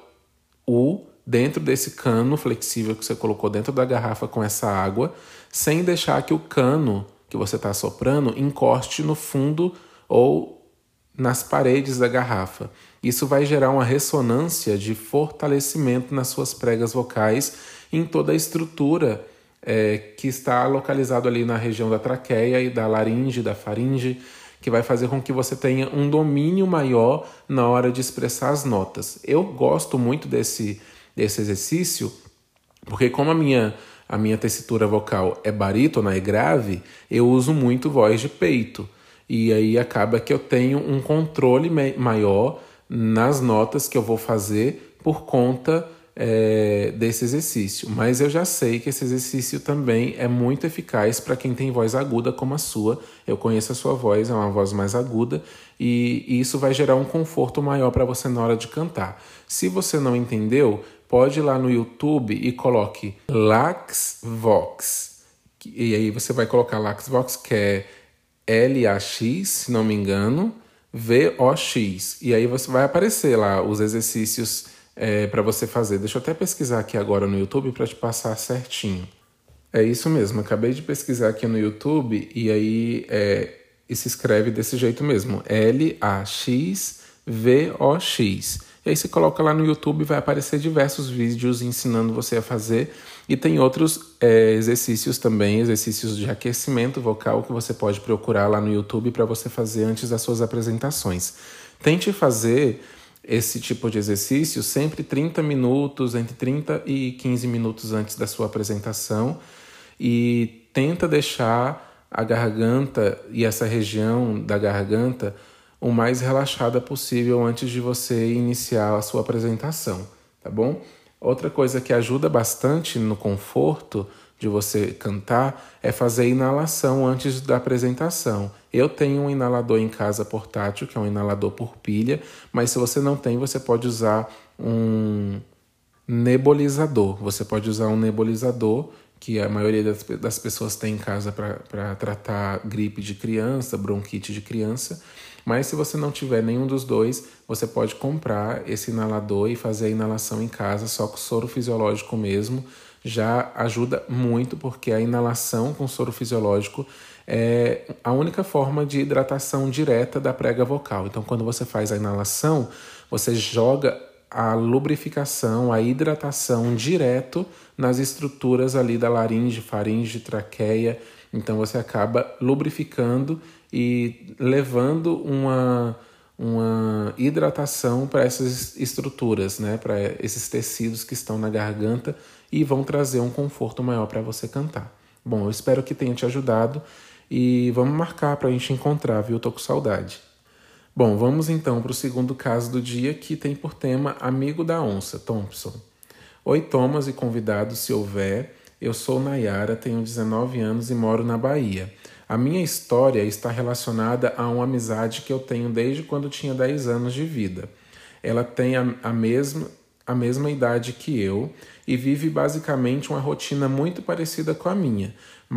U dentro desse cano flexível que você colocou dentro da garrafa com essa água, sem deixar que o cano que você está assoprando encoste no fundo ou nas paredes da garrafa. Isso vai gerar uma ressonância de fortalecimento nas suas pregas vocais em toda a estrutura é, que está localizado ali na região da traqueia e da laringe, da faringe, que vai fazer com que você tenha um domínio maior na hora de expressar as notas. Eu gosto muito desse, desse exercício, porque como a minha, a minha tessitura vocal é barítona, é grave, eu uso muito voz de peito. E aí acaba que eu tenho um controle maior nas notas que eu vou fazer por conta é, desse exercício. Mas eu já sei que esse exercício também é muito eficaz para quem tem voz aguda como a sua. Eu conheço a sua voz, é uma voz mais aguda, e, e isso vai gerar um conforto maior para você na hora de cantar. Se você não entendeu, pode ir lá no YouTube e coloque Lax Vox. E aí você vai colocar Lax Vox, que é L A X, se não me engano, V O X. E aí você vai aparecer lá os exercícios é, para você fazer. Deixa eu até pesquisar aqui agora no YouTube para te passar certinho. É isso mesmo, acabei de pesquisar aqui no YouTube e aí é, e se escreve desse jeito mesmo, L A X V O X. E aí você coloca lá no YouTube, vai aparecer diversos vídeos ensinando você a fazer. E tem outros é, exercícios também, exercícios de aquecimento vocal que você pode procurar lá no YouTube para você fazer antes das suas apresentações. Tente fazer esse tipo de exercício sempre trinta minutos, entre trinta e quinze minutos antes da sua apresentação. E tenta deixar a garganta e essa região da garganta o mais relaxada possível antes de você iniciar a sua apresentação, tá bom? Outra coisa que ajuda bastante no conforto de você cantar é fazer inalação antes da apresentação. Eu tenho um inalador em casa portátil, que é um inalador por pilha, mas se você não tem, você pode usar um nebulizador. Você pode usar um nebulizador, que a maioria das, das pessoas tem em casa para tratar gripe de criança, bronquite de criança. Mas se você não tiver nenhum dos dois, você pode comprar esse inalador e fazer a inalação em casa, só com soro fisiológico mesmo. Já ajuda muito, porque a inalação com soro fisiológico é a única forma de hidratação direta da prega vocal. Então, quando você faz a inalação, você joga a lubrificação, a hidratação direto nas estruturas ali da laringe, faringe, traqueia. Então você acaba lubrificando e levando uma, uma hidratação para essas estruturas, né? Para esses tecidos que estão na garganta e vão trazer um conforto maior para você cantar. Bom, eu espero que tenha te ajudado e vamos marcar para a gente encontrar, viu? Tô com saudade. Bom, vamos então para o segundo caso do dia, que tem por tema Amigo da Onça, Thompson. Oi, Thomas e convidados, se houver. Eu sou Nayara, tenho dezenove anos e moro na Bahia. A minha história está relacionada a uma amizade que eu tenho desde quando tinha dez anos de vida. Ela tem a, a, mesma, a mesma idade que eu e vive basicamente uma rotina muito parecida com a minha,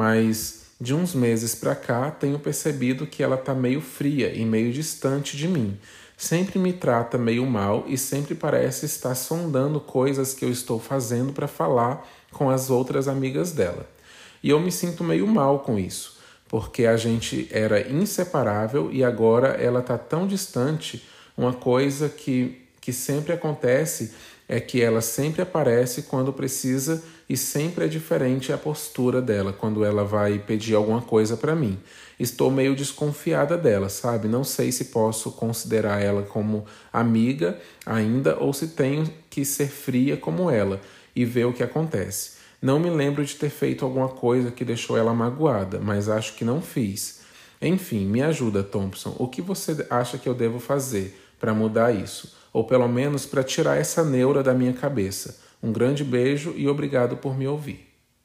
mas de uns meses para cá tenho percebido que ela está meio fria e meio distante de mim. Sempre me trata meio mal e sempre parece estar sondando coisas que eu estou fazendo para falar com as outras amigas dela. E eu me sinto meio mal com isso, porque a gente era inseparável e agora ela está tão distante. Uma coisa que, que sempre acontece é que ela sempre aparece quando precisa e sempre é diferente a postura dela quando ela vai pedir alguma coisa para mim. Estou meio desconfiada dela, sabe? Não sei se posso considerar ela como amiga ainda ou se tenho que ser fria como ela e ver o que acontece. Não me lembro de ter feito alguma coisa que deixou ela magoada, mas acho que não fiz. Enfim, me ajuda, Thompson. O que você acha que eu devo fazer para mudar isso? Ou pelo menos para tirar essa neura da minha cabeça. Um grande beijo e obrigado por me ouvir.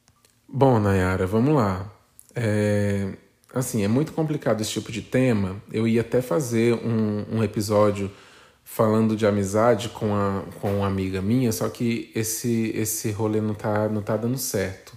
Bom, Nayara, vamos lá. É... Assim, é muito complicado esse tipo de tema. Eu ia até fazer um, um episódio falando de amizade com, a, com uma amiga minha, só que esse, esse rolê não tá, não tá dando certo.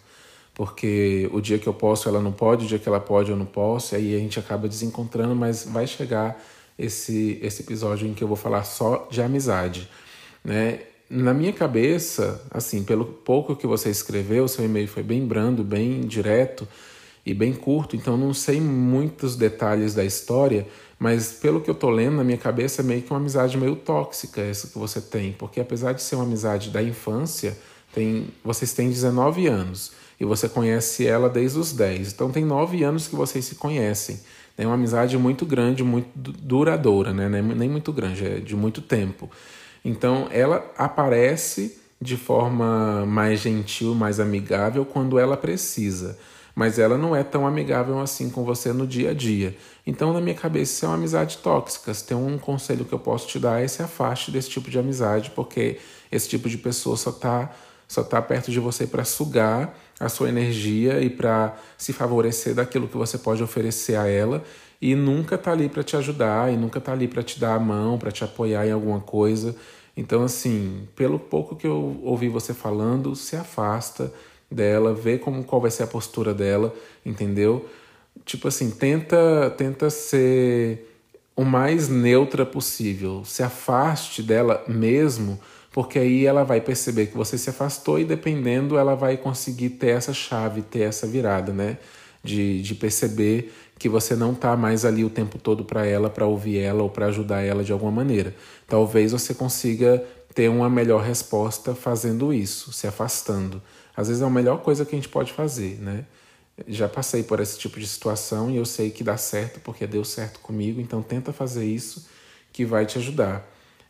Porque o dia que eu posso, ela não pode, o dia que ela pode, eu não posso, e aí a gente acaba desencontrando, mas vai chegar esse, esse episódio em que eu vou falar só de amizade, né? Na minha cabeça, assim, pelo pouco que você escreveu, seu e-mail foi bem brando, bem direto e bem curto, então não sei muitos detalhes da história, mas pelo que eu tô lendo, na minha cabeça é meio que uma amizade meio tóxica essa que você tem, porque apesar de ser uma amizade da infância, tem, vocês têm dezenove anos e você conhece ela desde os dez, então tem nove anos que vocês se conhecem. É uma amizade muito grande, muito duradoura, né? Nem muito grande, é de muito tempo. Então, ela aparece de forma mais gentil, mais amigável quando ela precisa. Mas ela não é tão amigável assim com você no dia a dia. Então, na minha cabeça, isso é uma amizade tóxica. Se tem um conselho que eu posso te dar é se afaste desse tipo de amizade, porque esse tipo de pessoa só está só tá perto de você para sugar a sua energia e para se favorecer daquilo que você pode oferecer a ela e nunca tá ali para te ajudar e nunca tá ali para te dar a mão, para te apoiar em alguma coisa. Então, assim, pelo pouco que eu ouvi você falando, se afasta dela, vê como, qual vai ser a postura dela, entendeu? Tipo assim, tenta, tenta ser o mais neutra possível. Se afaste dela mesmo, porque aí ela vai perceber que você se afastou e dependendo ela vai conseguir ter essa chave, ter essa virada, né? De, de perceber que você não está mais ali o tempo todo para ela, para ouvir ela ou para ajudar ela de alguma maneira. Talvez você consiga ter uma melhor resposta fazendo isso, se afastando. Às vezes é a melhor coisa que a gente pode fazer, né? Já passei por esse tipo de situação e eu sei que dá certo porque deu certo comigo, então tenta fazer isso que vai te ajudar.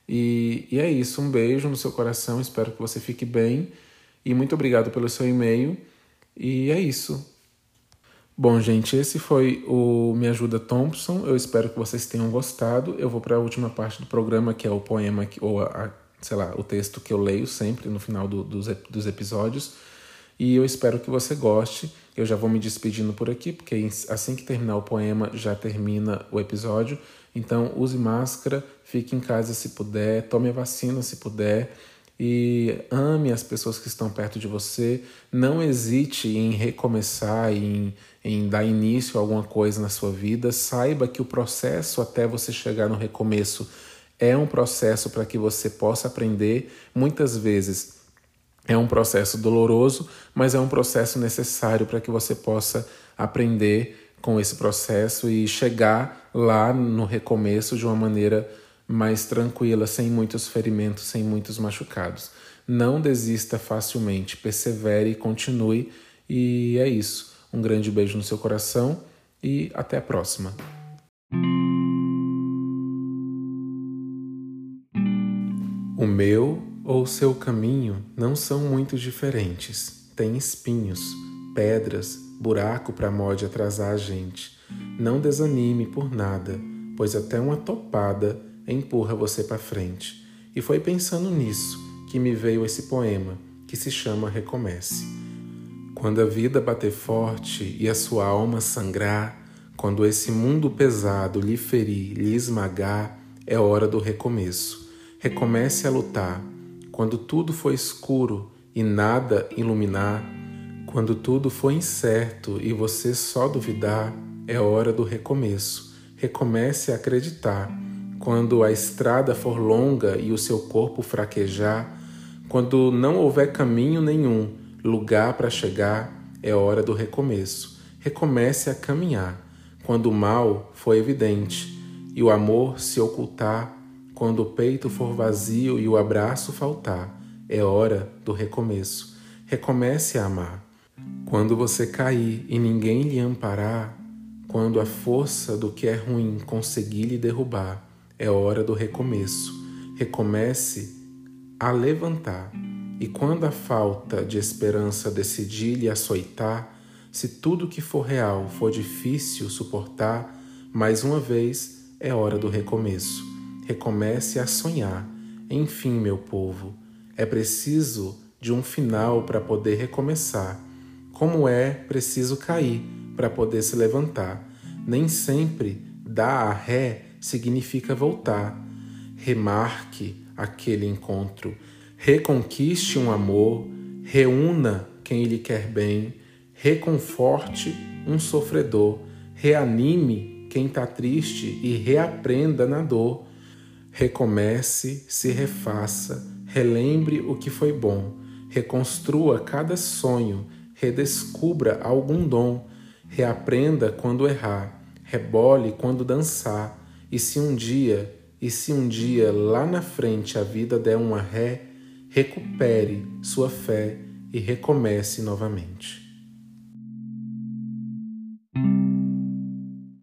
E, e é isso, um beijo no seu coração, espero que você fique bem e muito obrigado pelo seu e-mail e é isso. Bom, gente, esse foi o Me Ajuda Thompson. Eu espero que vocês tenham gostado. Eu vou para a última parte do programa, que é o poema, que, ou a, a, sei lá, o texto que eu leio sempre no final do, dos, dos episódios. E eu espero que você goste. Eu já vou me despedindo por aqui, porque assim que terminar o poema, já termina o episódio. Então, use máscara, fique em casa se puder, tome a vacina se puder. E ame as pessoas que estão perto de você, não hesite em recomeçar, em, em dar início a alguma coisa na sua vida, saiba que o processo até você chegar no recomeço é um processo para que você possa aprender, muitas vezes é um processo doloroso, mas é um processo necessário para que você possa aprender com esse processo e chegar lá no recomeço de uma maneira mais tranquila, sem muitos ferimentos, sem muitos machucados. Não desista facilmente, persevere e continue. E é isso. Um grande beijo no seu coração e até a próxima. O meu ou o seu caminho não são muito diferentes. Tem espinhos, pedras, buraco para mod atrasar a gente. Não desanime por nada, pois até uma topada empurra você para frente. E foi pensando nisso que me veio esse poema, que se chama Recomece. Quando a vida bater forte e a sua alma sangrar, quando esse mundo pesado lhe ferir, lhe esmagar, é hora do recomeço. Recomece a lutar. Quando tudo for escuro e nada iluminar, quando tudo for incerto e você só duvidar, é hora do recomeço. Recomece a acreditar. Quando a estrada for longa e o seu corpo fraquejar, quando não houver caminho nenhum, lugar para chegar, é hora do recomeço. Recomece a caminhar. Quando o mal for evidente e o amor se ocultar, quando o peito for vazio e o abraço faltar, é hora do recomeço. recomece a amar. Quando você cair e ninguém lhe amparar, quando a força do que é ruim conseguir lhe derrubar, é hora do recomeço. Recomece a levantar. E quando a falta de esperança decidir lhe açoitar, se tudo que for real for difícil suportar, mais uma vez é hora do recomeço. Recomece a sonhar. Enfim, meu povo, é preciso de um final para poder recomeçar. Como é preciso cair para poder se levantar. Nem sempre dar a ré significa voltar. Remarque aquele encontro. Reconquiste um amor, reúna quem lhe quer bem, reconforte um sofredor, reanime quem está triste e reaprenda na dor. Recomece, se refaça, relembre o que foi bom, reconstrua cada sonho, redescubra algum dom, reaprenda quando errar, rebole quando dançar, e se um dia, e se um dia lá na frente a vida der uma ré, recupere sua fé e recomece novamente.